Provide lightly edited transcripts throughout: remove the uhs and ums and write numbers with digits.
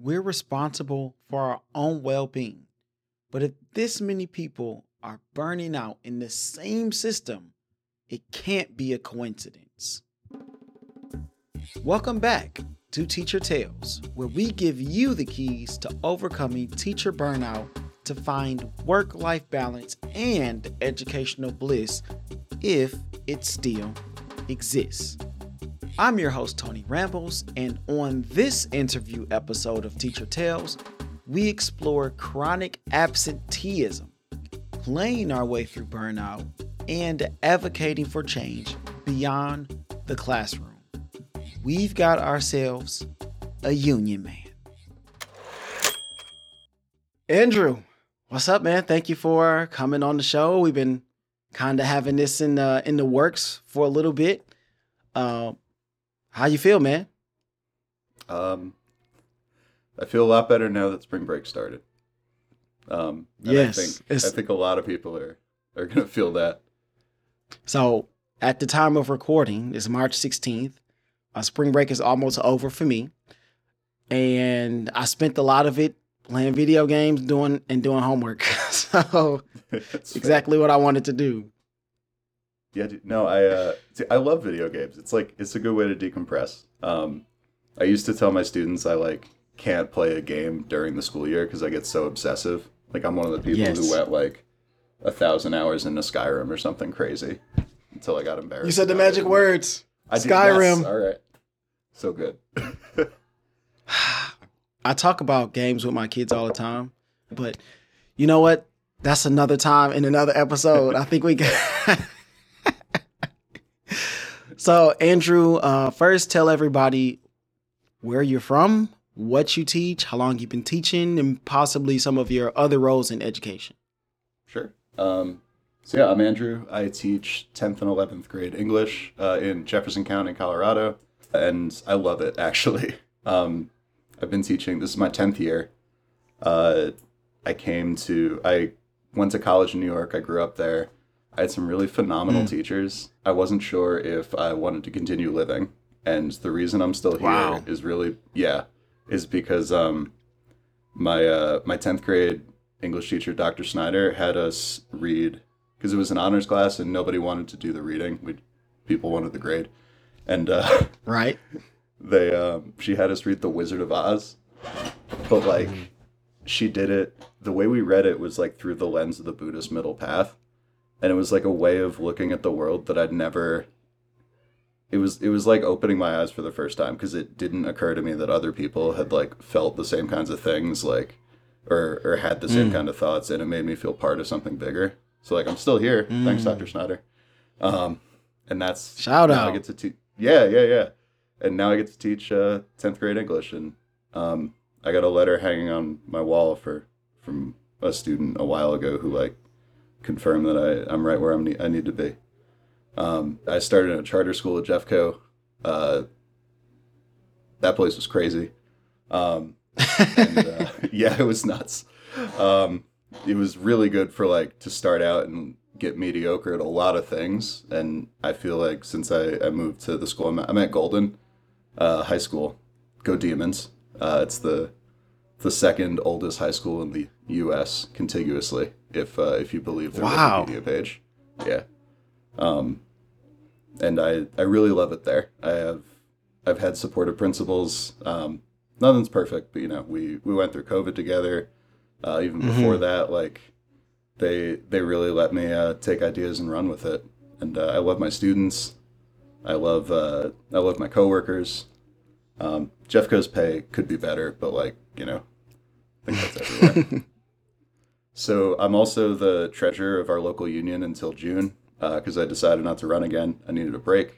we're responsible for our own well being. But if this many people are burning out in the same system, it can't be a coincidence. Welcome back to Teacher Tales, where we give you the keys to overcoming teacher burnout to find work-life balance and educational bliss if it still exists. I'm your host, Tony Rambles, and on this interview episode of Teacher Tales, we explore chronic absenteeism, playing our way through burnout, and advocating for change beyond the classroom. We've got ourselves a union man. Andrew, what's up, man? Thank you for coming on the show. We've been kind of having this in the works for a little bit. How you feel, man? I feel a lot better now that spring break started. Yes, I think a lot of people are going to feel that. So at the time of recording, it's March 16th. Spring break is almost over for me. And I spent a lot of it playing video games, doing homework. So it's exactly what I wanted to do. Yeah, no, I love video games. It's a good way to decompress. I used to tell my students I can't play a game during the school year because I get so obsessive. I'm one of the people who went 1,000 hours into Skyrim or something crazy until I got embarrassed. You said the magic words. Skyrim. Yes, all right. So good. I talk about games with my kids all the time, but you know what? That's another time in another episode. I think we can. So, Andrew, first tell everybody where you're from, what you teach, how long you've been teaching, and possibly some of your other roles in education. Sure. So I'm Andrew. I teach 10th and 11th grade English in Jefferson County, Colorado, and I love it, actually. I've been teaching, this is my 10th year. I went to college in New York. I grew up there. I had some really phenomenal teachers. I wasn't sure if I wanted to continue living. And the reason I'm still here is because my 10th grade English teacher, Dr. Snyder, had us read, because it was an honors class and nobody wanted to do the reading. People wanted the grade. And right. She had us read The Wizard of Oz. But she did it, the way we read it was through the lens of the Buddhist middle path. And it was a way of looking at the world that I'd never... It was opening my eyes for the first time, because it didn't occur to me that other people had felt the same kinds of things, or had the same kind of thoughts, and it made me feel part of something bigger. So I'm still here. Thanks, Dr. Snyder. And that's... Shout out. I get to teach... Yeah. And now I get to teach 10th grade English, and I got a letter hanging on my wall from a student a while ago who confirmed that I'm right where I need to be. I started in a charter school at Jeffco. That place was crazy. It was nuts. It was really good for to start out and get mediocre at a lot of things. And I feel since I moved to the school, I'm at Golden High School. Go Demons. It's the second oldest high school in the U.S. contiguously, if you believe the Wikipedia page. Yeah. And I really love it there. I've had supportive principals. Nothing's perfect, but we went through COVID together. Even before that, they really let me take ideas and run with it. And I love my students. I love my coworkers. Jeffco's pay could be better, but I think that's everywhere. So I'm also the treasurer of our local union until June, because I decided not to run again. I needed a break.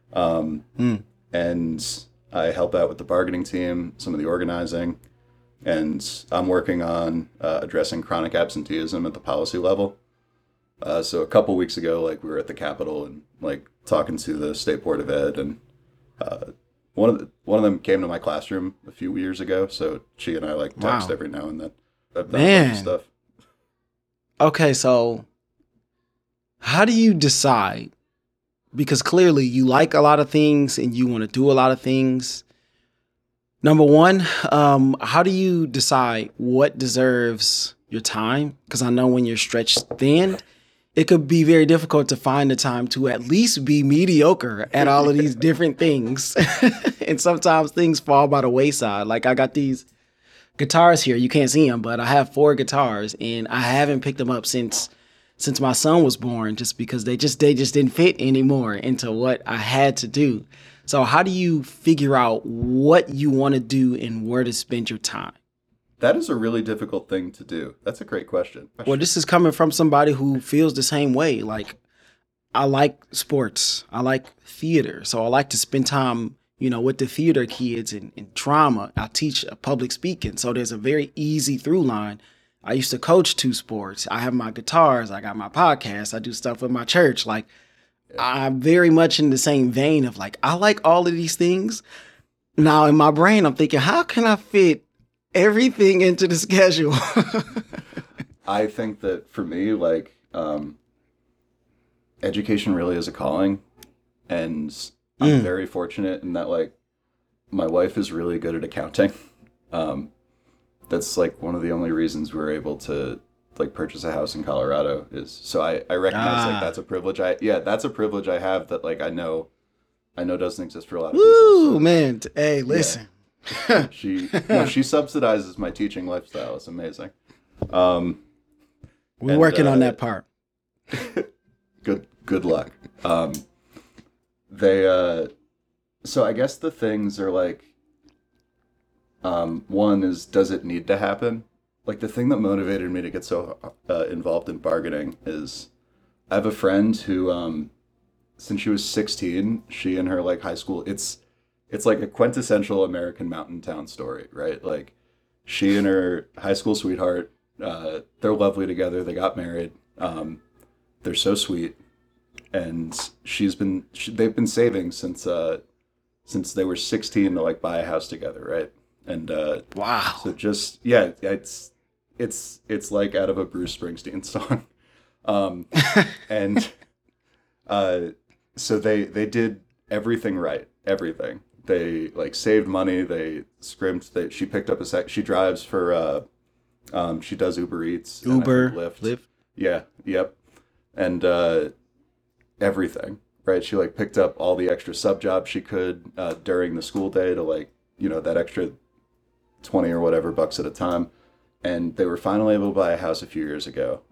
And I help out with the bargaining team, some of the organizing, and I'm working on addressing chronic absenteeism at the policy level. So a couple weeks ago, we were at the Capitol and talking to the State Board of Ed, and one of them came to my classroom a few years ago. So she and I text every now and then. I've done a bunch of stuff. Okay, so how do you decide? Because clearly you like a lot of things and you want to do a lot of things. Number one, how do you decide what deserves your time? Because I know when you're stretched thin, it could be very difficult to find the time to at least be mediocre at all of these different things. And sometimes things fall by the wayside. Like I got these guitars here. You can't see them, but I have 4 guitars and I haven't picked them up since my son was born, just because they just didn't fit anymore into what I had to do. So how do you figure out what you want to do and where to spend your time? That is a really difficult thing to do. That's a great question. Well, this is coming from somebody who feels the same way. Like, I like sports. I like theater. So I like to spend time, with the theater kids and drama. I teach public speaking. So there's a very easy through line. I used to coach 2 sports. I have my guitars. I got my podcast. I do stuff with my church. Like, I'm very much in the same vein of like, I like all of these things. Now in my brain, I'm thinking, how can I fit everything into the schedule? I think that for me, like, education really is a calling, and I'm very fortunate in that, like, my wife is really good at accounting. That's like one of the only reasons we were able to like purchase a house in Colorado is so I recognize like that's a privilege. That's a privilege I have that like I know doesn't exist for a lot of people. Woo, man. Hey, listen. Yeah. She subsidizes my teaching lifestyle. It's amazing. We're working on that part. Good luck. So I guess the things are like, one is, does it need to happen? Like the thing that motivated me to get so involved in bargaining is I have a friend who, since she was 16, she and her like high school, it's like a quintessential American mountain town story, right? Like she and her high school sweetheart, they're lovely together. They got married. They're so sweet. And they've been saving since they were 16 to like buy a house together, right? And wow. So just it's like out of a Bruce Springsteen song. And so they did everything right, everything. They like saved money. They scrimped. She picked up she drives for she does Uber Eats, Uber, Lyft. Yeah, yep, and everything. Right, she like picked up all the extra sub jobs she could during the school day to like that extra 20 or whatever bucks at a time, and they were finally able to buy a house a few years ago.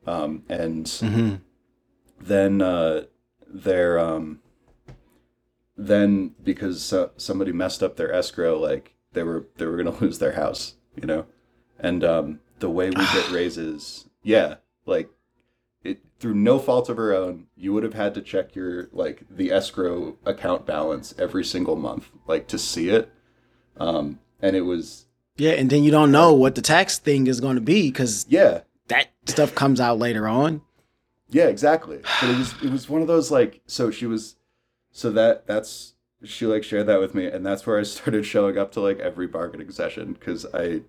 Then because somebody messed up their escrow, like they were gonna lose their house, and the way we get raises, like it through no fault of her own, you would have had to check your like the escrow account balance every single month, like to see it, and it was. Yeah, and then you don't know what the tax thing is going to be because that stuff comes out later on. Yeah, exactly. But it was one of those like that's she like shared that with me, and that's where I started showing up to like every bargaining session because the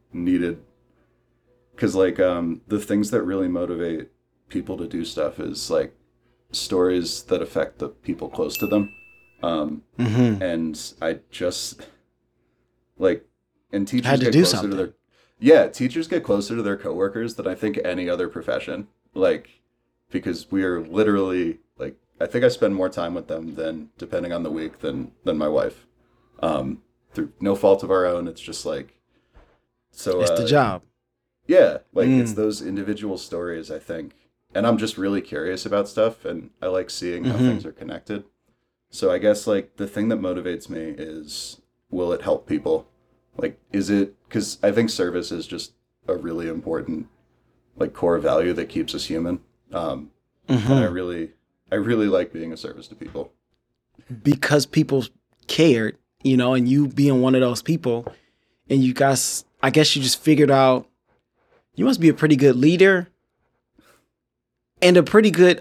things that really motivate people to do stuff is like stories that affect the people close to them, and I just like. And teachers get closer to teachers get closer to their coworkers than I think any other profession. Like, because we are literally like, I think I spend more time with them than, depending on the week, than my wife. Through no fault of our own, it's just like, so it's the job. Yeah, like it's those individual stories, I think, and I'm just really curious about stuff, and I like seeing how things are connected. So I guess like the thing that motivates me is, will it help people? Like, is it, because I think service is just a really important, like, core value that keeps us human. And I really like being a service to people. Because people cared, and you being one of those people, and you guys, I guess you just figured out, you must be a pretty good leader and a pretty good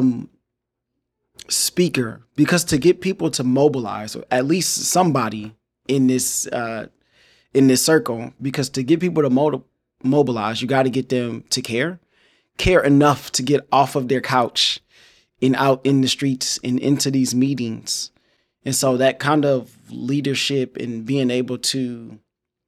speaker, because to get people to mobilize, or at least somebody in this circle, because to get people to mobilize, you got to get them to care enough to get off of their couch and out in the streets and into these meetings. And so that kind of leadership and being able to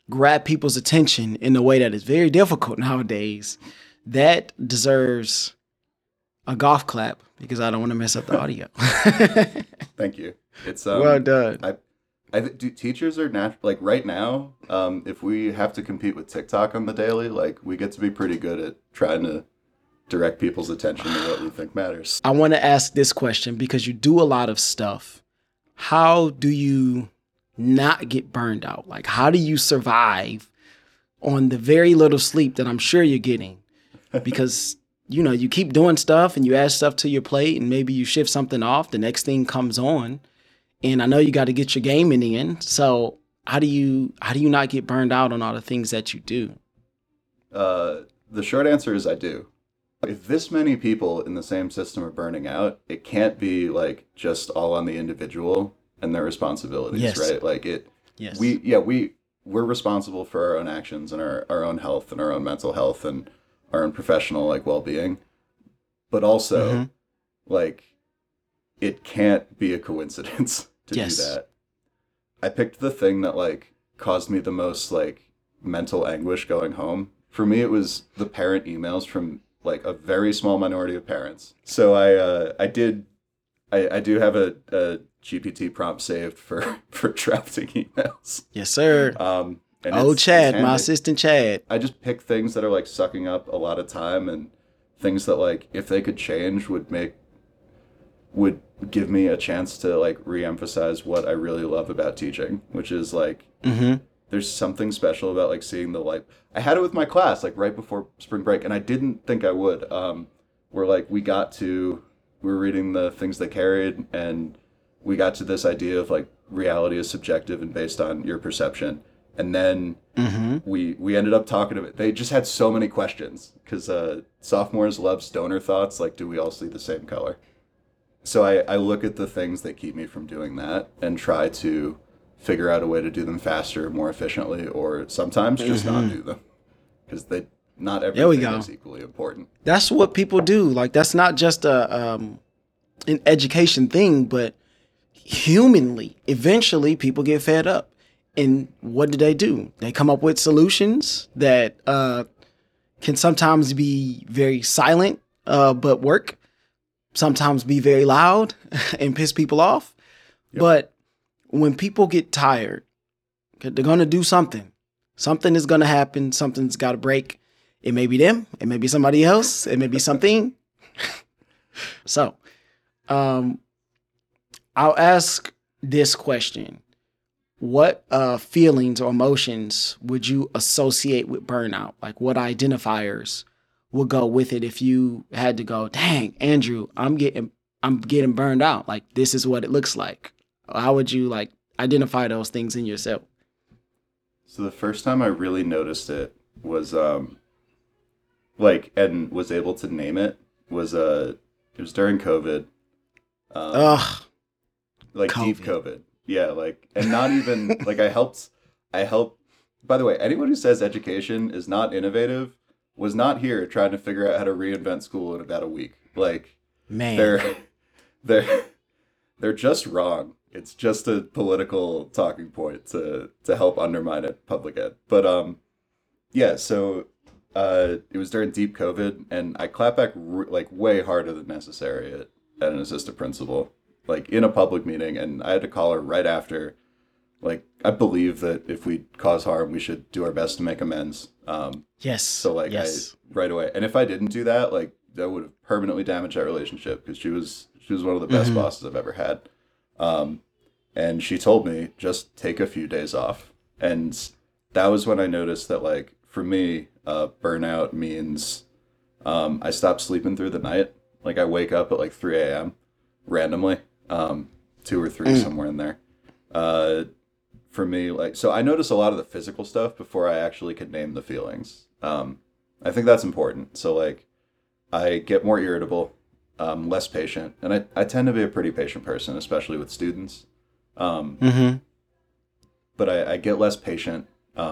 grab people's attention in a way that is very difficult nowadays, that deserves a golf clap because I don't want to mess up the audio. Thank you. It's well done. Teachers are like right now, if we have to compete with TikTok on the daily, like we get to be pretty good at trying to direct people's attention to what we think matters. I want to ask this question because you do a lot of stuff. How do you not get burned out? Like, how do you survive on the very little sleep that I'm sure you're getting? Because, you keep doing stuff and you add stuff to your plate and maybe you shift something off. The next thing comes on. And I know you got to get your gaming in. So how do you not get burned out on all the things that you do? The short answer is I do. If this many people in the same system are burning out, it can't be like just all on the individual and their responsibilities, yes. right? Like yes. We're responsible for our own actions and our own health and our own mental health and our own professional like well-being. But also like it can't be a coincidence to do that. I picked the thing that like caused me the most like mental anguish going home. For me, it was the parent emails from like a very small minority of parents. So I do have a GPT prompt saved for drafting emails. Yes, sir. And Chad, my assistant Chad. I just pick things that are like sucking up a lot of time and things that like if they could change would give me a chance to like reemphasize what I really love about teaching, which is like there's something special about like seeing the light. I had it with my class like right before spring break, and I didn't think I would. Where like we were reading the things they carried, and we got to this idea of like reality is subjective and based on your perception. And then we ended up talking about it. They just had so many questions because sophomores love stoner thoughts. Like, do we all see the same color? So I look at the things that keep me from doing that and try to figure out a way to do them faster, more efficiently, or sometimes just not do them because not everything is equally important. That's what people do. Like, that's not just an education thing, but humanly, eventually people get fed up. And what do? They come up with solutions that can sometimes be very silent, but work. Sometimes be very loud and piss people off. Yep. But when people get tired, they're going to do something. Something is going to happen. Something's got to break. It may be them. It may be somebody else. It may be something. So, I'll ask this question. What feelings or emotions would you associate with burnout? Like what identifiers would go with it if you had to go, dang, Andrew, I'm getting burned out. Like this is what it looks like. How would you like identify those things in yourself? So the first time I really noticed it was and was able to name it was it was during COVID. Like COVID. Deep COVID. Yeah, like, and not even, like, I helped, by the way, anyone who says education is not innovative was not here trying to figure out how to reinvent school in about a week. Like, man, they're just wrong. It's just a political talking point to help undermine it, public ed. But, yeah, so, it was during deep COVID, and I clapped back, like, way harder than necessary at an assistant principal. Like in a public meeting, and I had to call her right after. Like, I believe that if we cause harm, we should do our best to make amends. Yes. So like, yes. Right away. And if I didn't do that, like that would have permanently damaged that relationship because she was one of the best bosses I've ever had. And she told me just take a few days off, and that was when I noticed that like for me, burnout means I stop sleeping through the night. Like I wake up at like 3 a.m. randomly. 2 or 3 somewhere in there. For me, like, so I notice a lot of the physical stuff before I actually could name the feelings. I think that's important. So like, I get more irritable, less patient, and I tend to be a pretty patient person, especially with students. But I get less patient.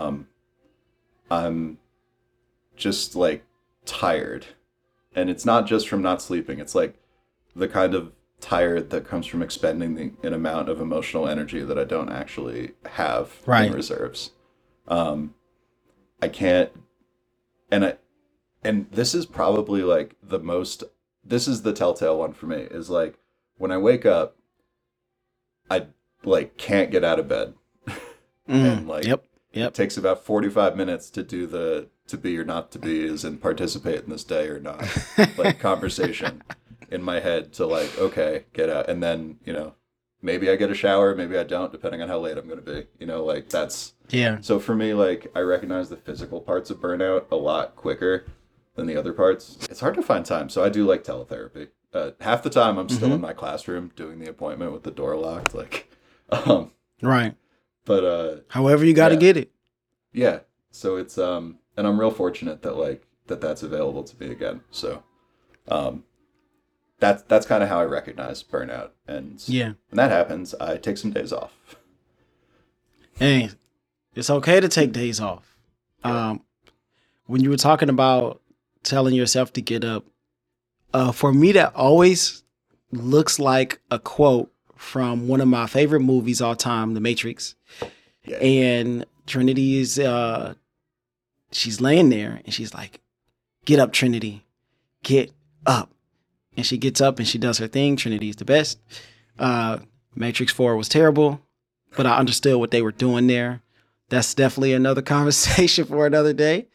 I'm just like tired, and it's not just from not sleeping. It's like the kind of tired that comes from expending an amount of emotional energy that I don't actually have in reserves. I can't, and and this is probably like this is the telltale one for me, is like when I wake up, I like can't get out of bed. And like Yep. it Yep. takes about 45 minutes to do the to be or not to be is and participate in this day or not like conversation in my head to like, okay, get out. And then, maybe I get a shower, maybe I don't, depending on how late I'm going to be. Like that's Yeah. so for me, like I recognize the physical parts of burnout a lot quicker than the other parts. It's hard to find time, so I do like teletherapy. Half the time I'm still in my classroom doing the appointment with the door locked, like, um, Right. but However you got to yeah, get it. yeah. So it's and I'm real fortunate that like that's available to me again. So um, that's kind of how I recognize burnout, and Yeah. when that happens, I take some days off. Hey, it's okay to take days off. Yeah. When you were talking about telling yourself to get up, for me, that always looks like a quote from one of my favorite movies all time, The Matrix. Yeah. And Trinity is, she's laying there and she's like, "Get up, Trinity, get up." And she gets up and she does her thing. Trinity is the best. Matrix 4 was terrible, but I understood what they were doing there. That's definitely another conversation for another day.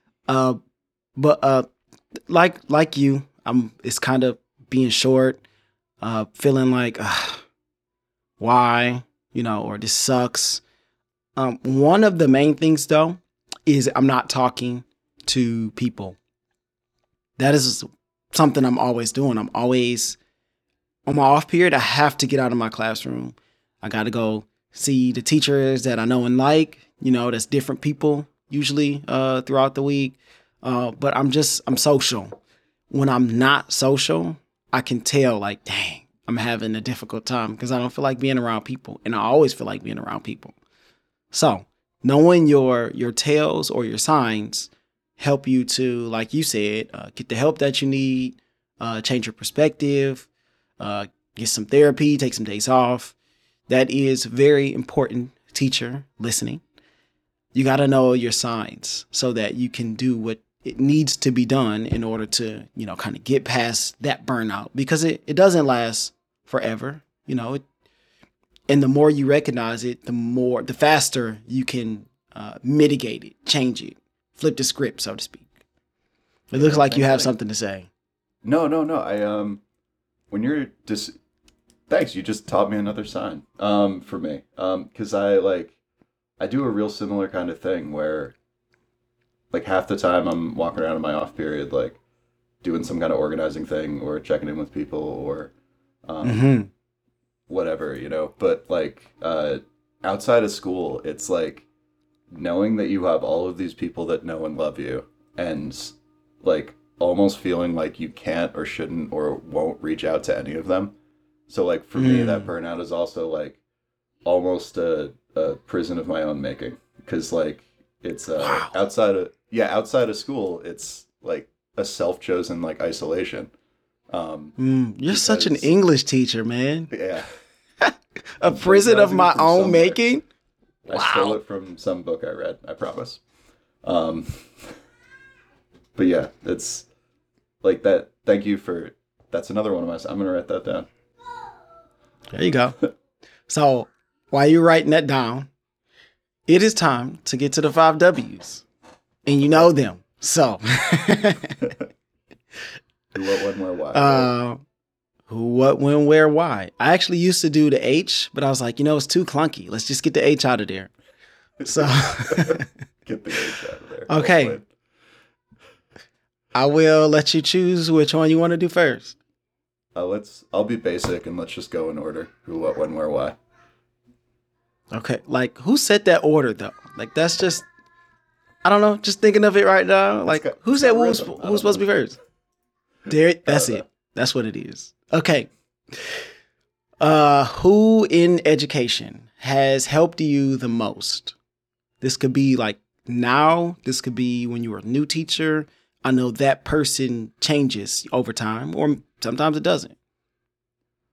But like you, it's kind of being short, feeling like why, or this sucks. One of the main things though is I'm not talking to people. That is something I'm always doing. I'm always on my off period. I have to get out of my classroom. I got to go see the teachers that I know and like. That's different people usually throughout the week. But I'm social. When I'm not social, I can tell like, dang, I'm having a difficult time because I don't feel like being around people, and I always feel like being around people. So knowing your tells or your signs help you to, like you said, get the help that you need, change your perspective, get some therapy, take some days off. That is very important, teacher listening. You got to know your signs so that you can do what it needs to be done in order to, kind of get past that burnout, because it doesn't last forever, and the more you recognize it, the faster you can mitigate it, change it, flip the script, so to speak. It looks like you have something to say. No, no, no. When you're just, thanks. You just taught me another sign. For me, because I do a real similar kind of thing where, like half the time I'm walking around in my off period, like doing some kind of organizing thing or checking in with people or, whatever, But like outside of school, it's like knowing that you have all of these people that know and love you, and like almost feeling like you can't or shouldn't or won't reach out to any of them. So like for me, that burnout is also like almost a prison of my own making, because like it's Wow. outside of school, it's like a self-chosen like isolation. You're such an Because English teacher, man. yeah, A prison of plagiarizing it my from own somewhere. making. I stole Wow. it from some book I read, I promise. Um, but yeah, it's like that. Thank you for that's another one of my. I'm gonna write that down. There you go. So while you're writing that down, it is time to get to the 5 W's. And you know them. So Who, what, when, where, why. Right? who, what, when, where, why. I actually used to do the H, but I was like, it's too clunky. Let's just get the H out of there. So Get the H out of there. okay. Well played. I will let you choose which one you want to do first. I'll be basic and let's just go in order. Who, what, when, where, why. Okay. Like, who set that order though? Like, that's just, I don't know. Just thinking of it right now. Like, who said who's supposed to be first? That's it. That's what it is. Okay. Who in education has helped you the most? This could be like now. This could be when you were a new teacher. I know that person changes over time, or sometimes it doesn't.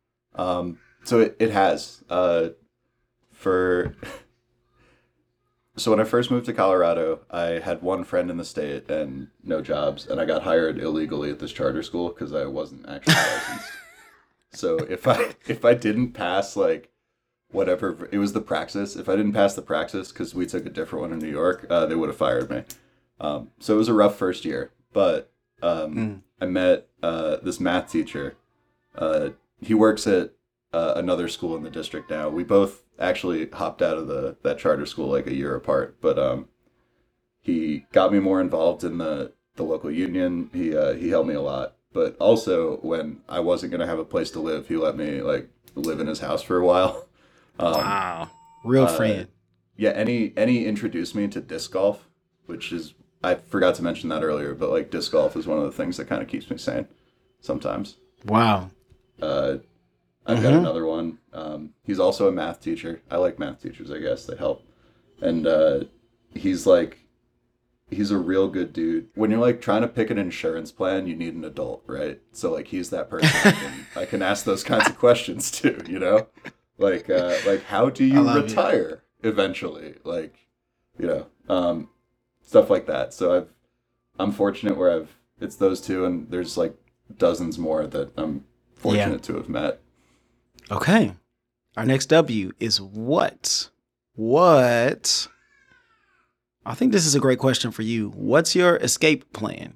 So it has. For So when I first moved to Colorado, I had one friend in the state and no jobs, and I got hired illegally at this charter school because I wasn't actually licensed. So if I didn't pass like whatever it was the praxis, if I didn't pass the praxis because we took a different one in New York, they would have fired me. So it was a rough first year, but I met this math teacher. He works at another school in the district now. We both actually hopped out of that charter school like a year apart, but he got me more involved in the local union. He helped me a lot, but also when I wasn't gonna have a place to live, he let me like live in his house for a while. Wow, real friend. Yeah, and he introduced me to disc golf, which is I forgot to mention that earlier, but like disc golf is one of the things that kind of keeps me sane sometimes. Wow. I've got another one. He's also a math teacher. I like math teachers, I guess. They help. And he's a real good dude. When you're like trying to pick an insurance plan, you need an adult, right? So like he's that person I can ask those kinds of questions to, you know? Like how do you retire eventually? Like, you know, stuff like that. So I'm fortunate where it's those two, and there's like dozens more that I'm fortunate to have met. Okay. Our next W is what? What? I think this is a great question for you. What's your escape plan?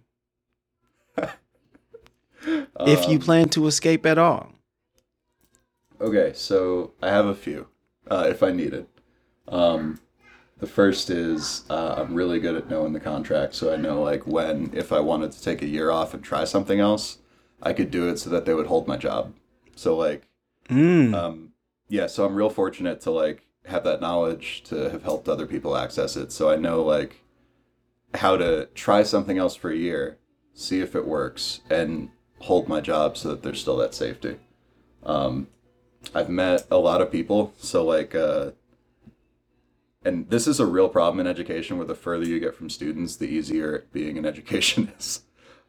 If you plan to escape at all. Okay, so I have a few, if I need it. The first is I'm really good at knowing the contract, so I know like if I wanted to take a year off and try something else, I could do it so that they would hold my job. So like, yeah, so I'm real fortunate to like have that knowledge to have helped other people access it. So I know like how to try something else for a year, see if it works, and hold my job so that there's still that safety. I've met a lot of people, so like, and this is a real problem in education where the further you get from students, the easier being in education is.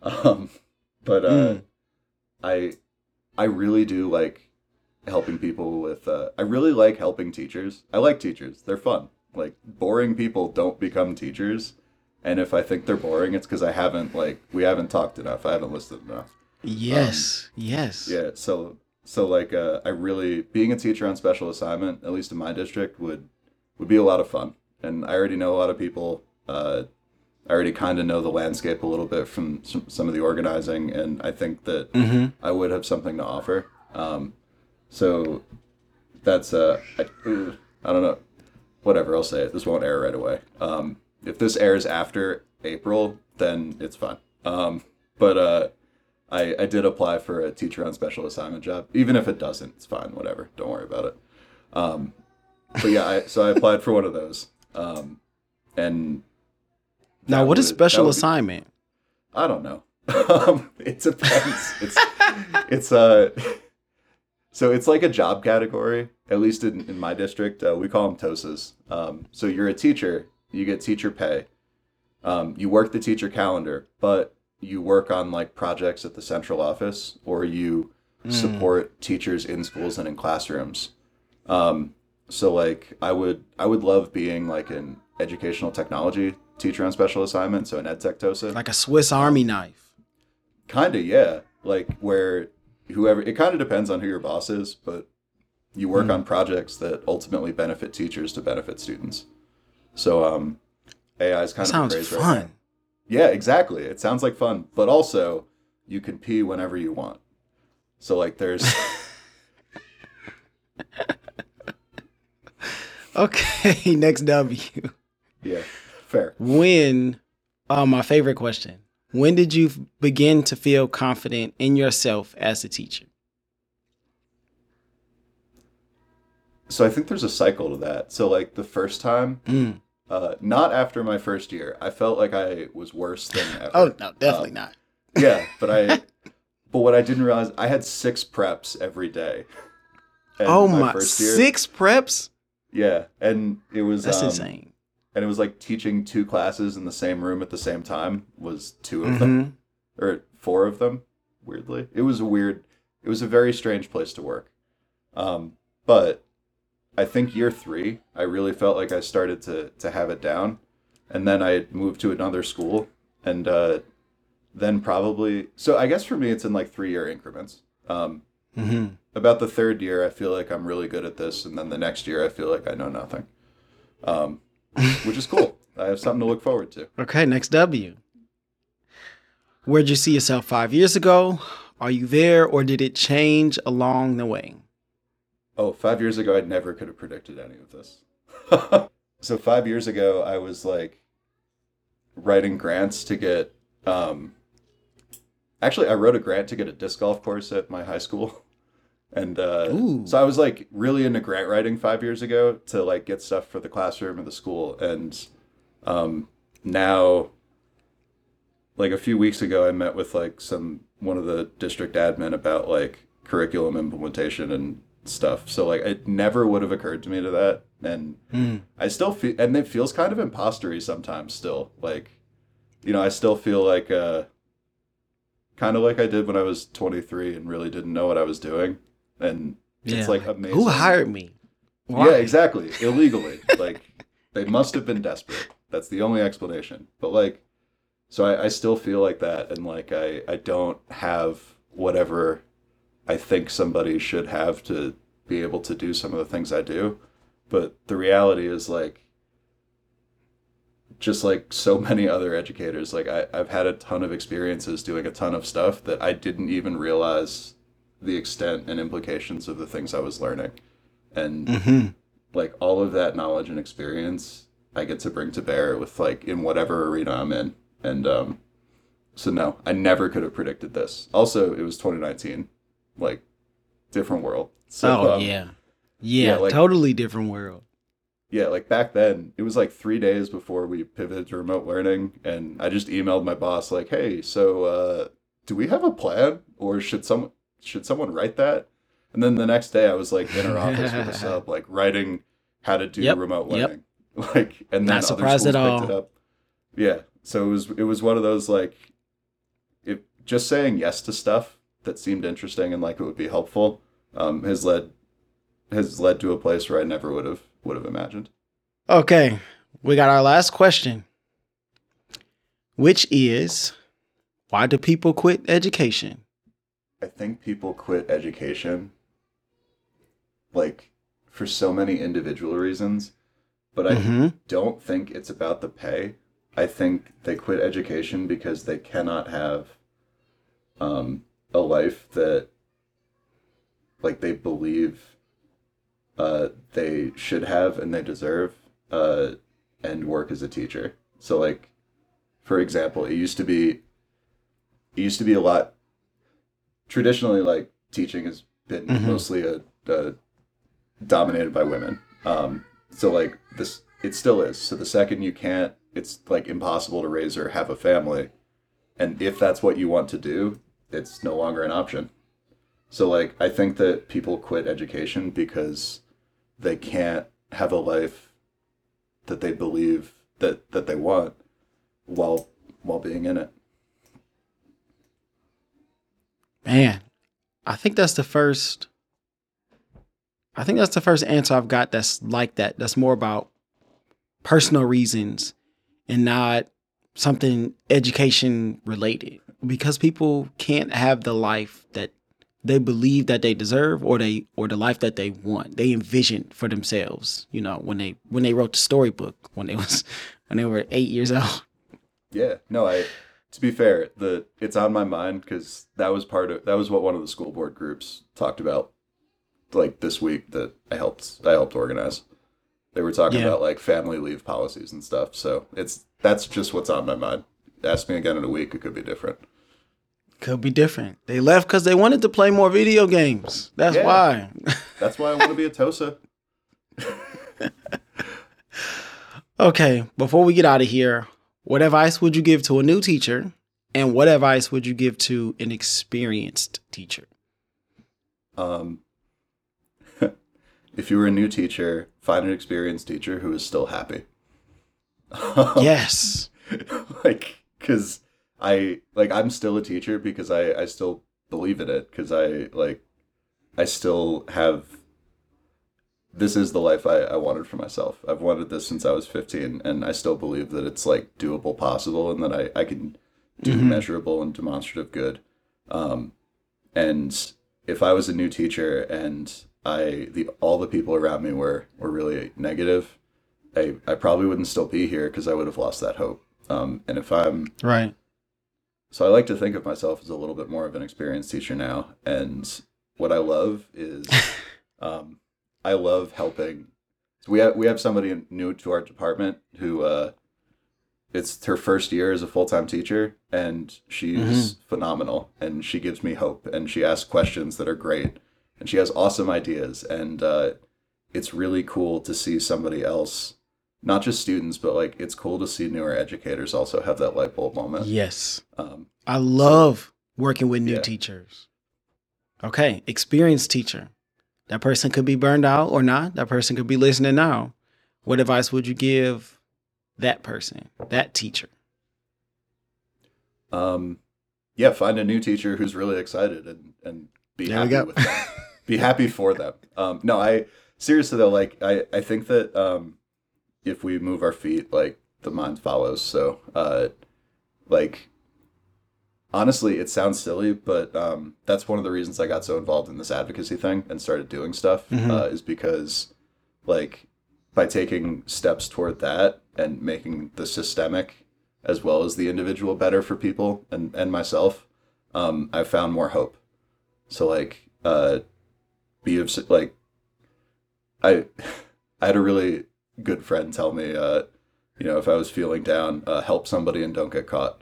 But I really do like helping people with, I really like helping teachers. I like teachers. They're fun. Like boring people don't become teachers. And if I think they're boring, it's because we haven't talked enough. I haven't listened enough. Yes. Yeah. So like, I really, being a teacher on special assignment, at least in my district, would be a lot of fun. And I already know a lot of people. I already kind of know the landscape a little bit from some of the organizing, and I think that I would have something to offer. So that's, I don't know, whatever, I'll say it. This won't air right away. If this airs after April, then it's fine. But I did apply for a teacher on special assignment job. Even if it doesn't, it's fine, whatever. Don't worry about it. But yeah, so I applied for one of those. And now, what is special assignment? I don't know. It depends. It's so it's like a job category, at least in my district. We call them TOSAs. So you're a teacher, you get teacher pay. You work the teacher calendar, but you work on like projects at the central office, or you support teachers in schools and in classrooms. So like I would love being like an educational technology teacher on special assignment, so an EdTech TOSA. Like a Swiss Army knife. Kinda, yeah. Like where it kind of depends on who your boss is, but you work on projects that ultimately benefit teachers to benefit students. So AI is kind of sounds crazy fun. right now. Yeah, exactly. It sounds like fun, but also you can pee whenever you want. So like there's Okay, next W. Yeah, fair. My favorite question. When did you begin to feel confident in yourself as a teacher? So I think there's a cycle to that. So like the first time, not after my first year, I felt like I was worse than ever. Oh, no, definitely not. Yeah, but what I didn't realize, I had 6 preps every day. And my first year, 6 preps? Yeah, and it was that's insane. And it was like teaching 2 classes in the same room at the same time was 2 of them, or 4 of them. Weirdly, it was a very strange place to work. But I think year three, I really felt like I started to have it down. And then I moved to another school. And then probably, so I guess for me, it's in like 3 year increments. Hmm. About the third year, I feel like I'm really good at this. And then the next year, I feel like I know nothing, um, which is cool. I have something to look forward to. Okay, next W. Where'd you see yourself 5 years ago? Are you there, or did it change along the way? Oh, 5 years ago, I never could have predicted any of this. So 5 years ago, I was like writing grants to get. Actually, I wrote a grant to get a disc golf course at my high school, and Ooh. so I was like really into grant writing 5 years ago to like get stuff for the classroom of the school, and now, like a few weeks ago, I met with like one of the district admin about like curriculum implementation and stuff. So like it never would have occurred to me to that, and Mm. I still feel, and it feels kind of impostery sometimes. Still, like I still feel like kind of like I did when I was 23 and really didn't know what I was doing, and it's Yeah. like Like, amazing. who hired me? Yeah, Why? exactly. Illegally, like they must have been desperate. That's the only explanation. But like, so I still feel like that, and like I don't have whatever I think somebody should have to be able to do some of the things I do. But the reality is like just like so many other educators, like I've had a ton of experiences doing a ton of stuff that I didn't even realize the extent and implications of the things I was learning. And Hmm. like all of that knowledge and experience I get to bring to bear with like in whatever arena I'm in. And so no, I never could have predicted this. Also, it was 2019, like different world. So Oh yeah. yeah, Yeah, like totally different world. yeah, like back then, it was like 3 days before we pivoted to remote learning, and I just emailed my boss like, "Hey, so do we have a plan, or should someone write that?" And then the next day, I was like in her office with a sub, like writing how to do Yep. remote Yep. learning, like, and then Not other surprised schools at picked it all. up. Yeah, so it was one of those like, if just saying yes to stuff that seemed interesting and like it would be helpful, has led to a place where I never would have imagined. Okay. We got our last question, which is, why do people quit education? I think people quit education like for so many individual reasons, but I Hmm. don't think it's about the pay. I think they quit education because they cannot have a life that like they believe they should have and they deserve and work as a teacher. So like for example, it used to be a lot traditionally like teaching has been Hmm. mostly a dominated by women. So like this, it still is. So the second you can't, it's like impossible to raise or have a family. And if that's what you want to do, it's no longer an option. So like I think that people quit education because they can't have a life that they believe that they want while being in it. Man, I think that's the first. I think that's the first answer I've got that's like that. That's more about personal reasons and not something education related. Because people can't have the life that they believe that they deserve, or the life that they want. They envisioned for themselves, when they wrote the storybook when they was when they were 8 years old. Yeah, no, I. To be fair, it's on my mind because that was what one of the school board groups talked about like this week that I helped organize. They were talking Yeah. about like family leave policies and stuff. So that's just what's on my mind. Ask me again in a week, it could be different. Could be different. They left because they wanted to play more video games. That's Yeah, why. that's why I want to be a Tosa. Okay, before we get out of here, what advice would you give to a new teacher? And what advice would you give to an experienced teacher? Um, if you were a new teacher, find an experienced teacher who is still happy. Yes. Like, because I'm still a teacher because I still believe in it because I still have this is the life I wanted for myself. I've wanted this since I was 15, and I still believe that it's like doable, possible, and that I can do measurable and demonstrative good. And if I was a new teacher and all the people around me were really negative, I probably wouldn't still be here because I would have lost that hope. And if I'm Right. So I like to think of myself as a little bit more of an experienced teacher now. And what I love is I love helping. So we have somebody new to our department who it's her first year as a full-time teacher, and she's phenomenal, and she gives me hope, and she asks questions that are great, and she has awesome ideas, and it's really cool to see somebody else, not just students, but like it's cool to see newer educators also have that light bulb moment. Yes. I love working with new yeah. teachers. Okay. Experienced teacher. That person could be burned out or not. That person could be listening now. What advice would you give that person, that teacher? Yeah, find a new teacher who's really excited and be There we happy go. with them. Be happy for them. No, I seriously though, like I think that if we move our feet, like the mind follows. So like honestly, it sounds silly, but that's one of the reasons I got so involved in this advocacy thing and started doing stuff is because, like, by taking steps toward that and making the systemic as well as the individual better for people and myself, I've found more hope. So, like, like, I had a really good friend tell me, if I was feeling down, help somebody and don't get caught.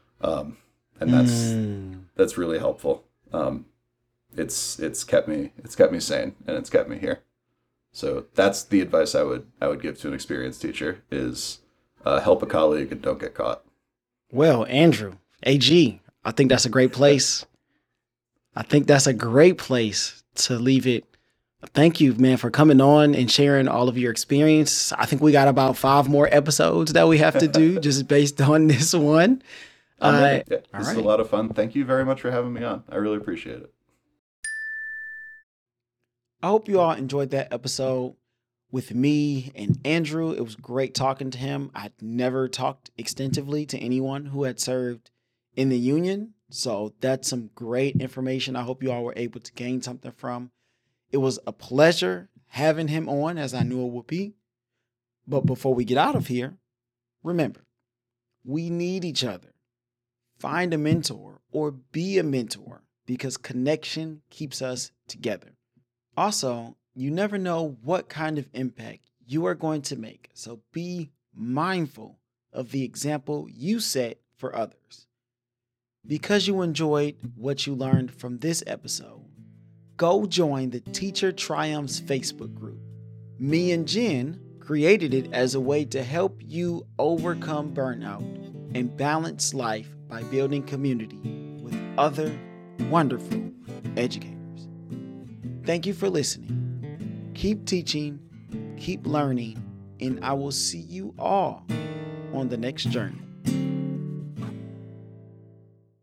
And that's really helpful. It's kept me sane, and it's kept me here. So that's the advice I would give to an experienced teacher is help a colleague and don't get caught. Well, Andrew, AG, I think that's a great place. I think that's a great place to leave it. Thank you, man, for coming on and sharing all of your experience. I think we got about 5 more episodes that we have to do just based on this one. This is a lot of fun. Thank you very much for having me on. I really appreciate it. I hope you all enjoyed that episode with me and Andrew. It was great talking to him. I'd never talked extensively to anyone who had served in the union. So that's some great information. I hope you all were able to gain something from. It was a pleasure having him on, as I knew it would be. But before we get out of here, remember, we need each other. Find a mentor or be a mentor because connection keeps us together. Also, you never know what kind of impact you are going to make, so be mindful of the example you set for others. Because you enjoyed what you learned from this episode, go join the Teacher Triumphs Facebook group. Me and Jen created it as a way to help you overcome burnout and balance life by building community with other wonderful educators. Thank you for listening. Keep teaching, keep learning, and I will see you all on the next journey.